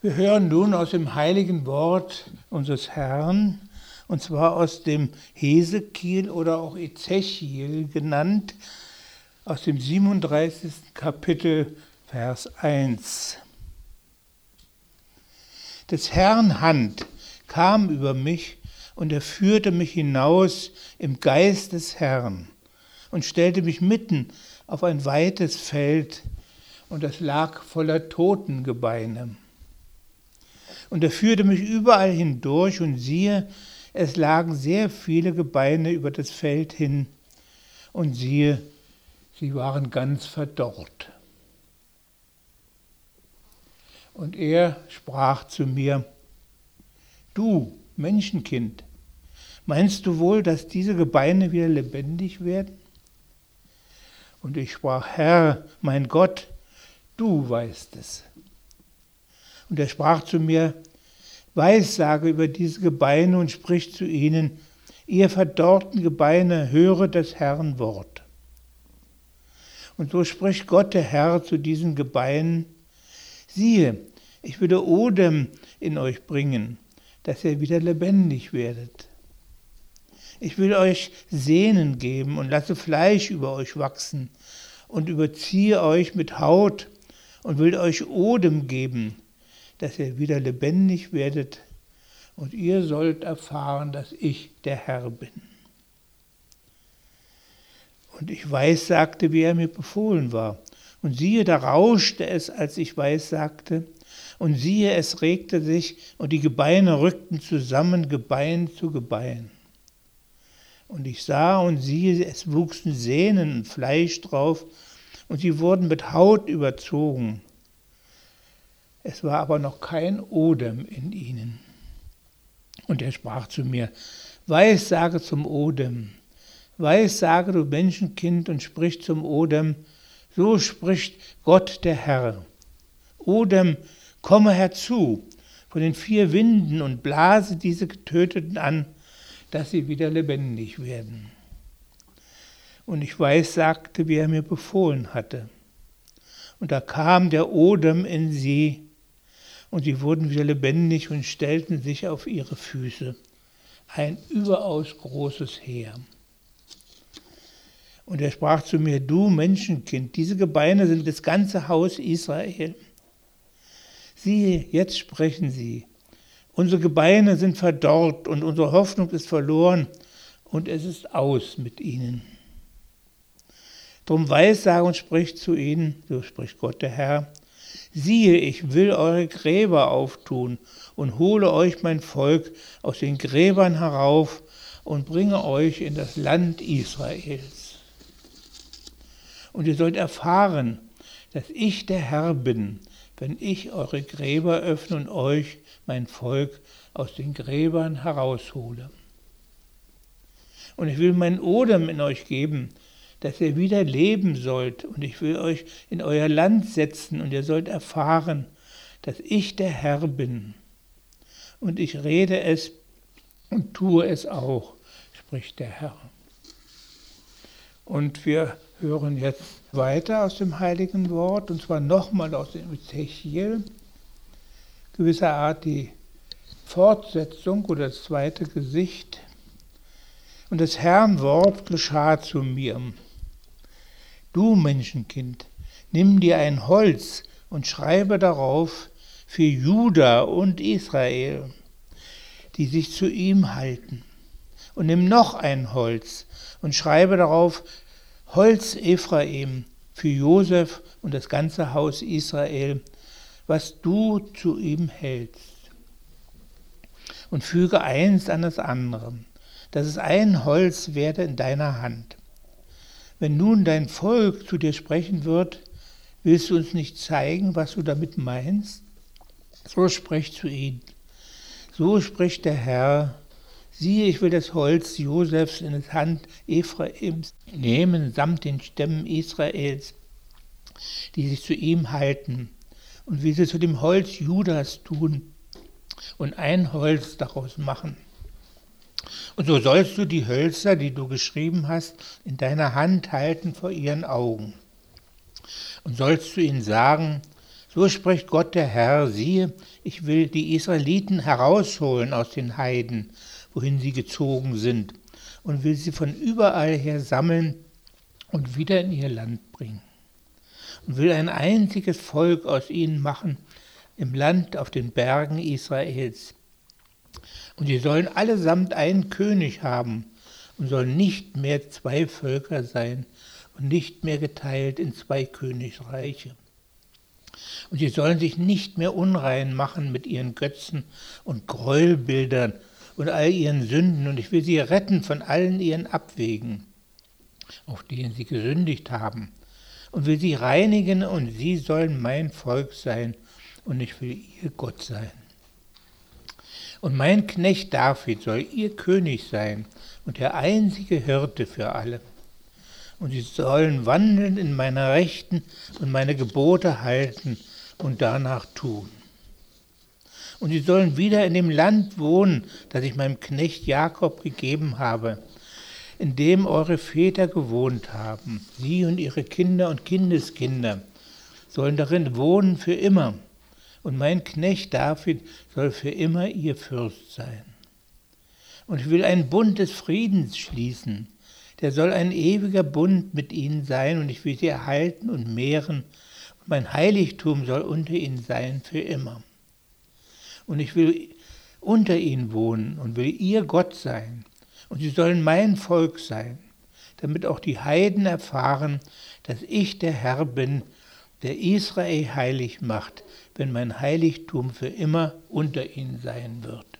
Wir hören nun aus dem heiligen Wort unseres Herrn, und zwar aus dem Hesekiel oder auch Ezechiel genannt, aus dem 37. Kapitel, Vers 1. Des Herrn Hand kam über mich, und er führte mich hinaus im Geist des Herrn und stellte mich mitten auf ein weites Feld, und das lag voller Totengebeine. Und er führte mich überall hindurch, und siehe, es lagen sehr viele Gebeine über das Feld hin, und siehe, sie waren ganz verdorrt. Und er sprach zu mir: Du Menschenkind, meinst du wohl, dass diese Gebeine wieder lebendig werden? Und ich sprach: Herr, mein Gott, du weißt es. Und er sprach zu mir: Weissage über diese Gebeine und sprich zu ihnen: Ihr verdorrten Gebeine, höre des Herrn Wort. Und so spricht Gott der Herr zu diesen Gebeinen: Siehe, ich würde Odem in euch bringen, dass ihr wieder lebendig werdet. Ich will euch Sehnen geben und lasse Fleisch über euch wachsen und überziehe euch mit Haut und will euch Odem geben, dass ihr wieder lebendig werdet, und ihr sollt erfahren, dass ich der Herr bin. Und ich weissagte, wie er mir befohlen war. Und siehe, da rauschte es, als ich weissagte. Und siehe, es regte sich, und die Gebeine rückten zusammen, Gebein zu Gebein. Und ich sah und siehe, es wuchsen Sehnen und Fleisch drauf, und sie wurden mit Haut überzogen. Es war aber noch kein Odem in ihnen. Und er sprach zu mir: Weissage zum Odem. Weissage, du Menschenkind, und sprich zum Odem. So spricht Gott der Herr. Odem, komme herzu von den 4 Winden und blase diese Getöteten an, dass sie wieder lebendig werden. Und ich weissagte, wie er mir befohlen hatte. Und da kam der Odem in sie, und sie wurden wieder lebendig und stellten sich auf ihre Füße. Ein überaus großes Heer. Und er sprach zu mir: Du Menschenkind, diese Gebeine sind das ganze Haus Israel. Siehe, jetzt sprechen sie: Unsere Gebeine sind verdorrt und unsere Hoffnung ist verloren und es ist aus mit ihnen. Drum weissage und spricht zu ihnen, so spricht Gott der Herr: Siehe, ich will eure Gräber auftun und hole euch mein Volk aus den Gräbern herauf und bringe euch in das Land Israels. Und ihr sollt erfahren, dass ich der Herr bin, wenn ich eure Gräber öffne und euch, mein Volk, aus den Gräbern heraushole. Und ich will meinen Odem in euch geben, dass ihr wieder leben sollt, und ich will euch in euer Land setzen, und ihr sollt erfahren, dass ich der Herr bin. Und ich rede es und tue es auch, spricht der Herr. Und wir hören jetzt weiter aus dem heiligen Wort, und zwar nochmal aus dem Ezechiel, gewisserart die Fortsetzung oder das zweite Gesicht. Und das Herrn Wort geschah zu mir: Du Menschenkind, nimm dir ein Holz und schreibe darauf für Juda und Israel, die sich zu ihm halten. Und nimm noch ein Holz und schreibe darauf Holz Ephraim für Josef und das ganze Haus Israel, was du zu ihm hältst. Und füge eins an das andere, dass es ein Holz werde in deiner Hand. Wenn nun dein Volk zu dir sprechen wird, willst du uns nicht zeigen, was du damit meinst? So sprich zu ihnen. So spricht der Herr: Siehe, ich will das Holz Josefs in die Hand Ephraims nehmen, samt den Stämmen Israels, die sich zu ihm halten, und will sie zu dem Holz Judas tun und ein Holz daraus machen. Und so sollst du die Hölzer, die du geschrieben hast, in deiner Hand halten vor ihren Augen. Und sollst du ihnen sagen: So spricht Gott der Herr, siehe, ich will die Israeliten herausholen aus den Heiden, wohin sie gezogen sind, und will sie von überall her sammeln und wieder in ihr Land bringen. Und will ein einziges Volk aus ihnen machen im Land auf den Bergen Israels. Und sie sollen allesamt einen König haben und sollen nicht mehr zwei Völker sein und nicht mehr geteilt in zwei Königreiche. Und sie sollen sich nicht mehr unrein machen mit ihren Götzen und Gräuelbildern und all ihren Sünden, und ich will sie retten von allen ihren Abwegen, auf denen sie gesündigt haben, und will sie reinigen, und sie sollen mein Volk sein, und ich will ihr Gott sein. Und mein Knecht David soll ihr König sein und der einzige Hirte für alle. Und sie sollen wandeln in meiner Rechten und meine Gebote halten und danach tun. Und sie sollen wieder in dem Land wohnen, das ich meinem Knecht Jakob gegeben habe, in dem eure Väter gewohnt haben. Sie und ihre Kinder und Kindeskinder sollen darin wohnen für immer. Und mein Knecht David soll für immer ihr Fürst sein. Und ich will einen Bund des Friedens schließen. Der soll ein ewiger Bund mit ihnen sein, und ich will sie erhalten und mehren. Und mein Heiligtum soll unter ihnen sein für immer. Und ich will unter ihnen wohnen und will ihr Gott sein. Und sie sollen mein Volk sein, damit auch die Heiden erfahren, dass ich der Herr bin, der Israel heilig macht, wenn mein Heiligtum für immer unter ihnen sein wird.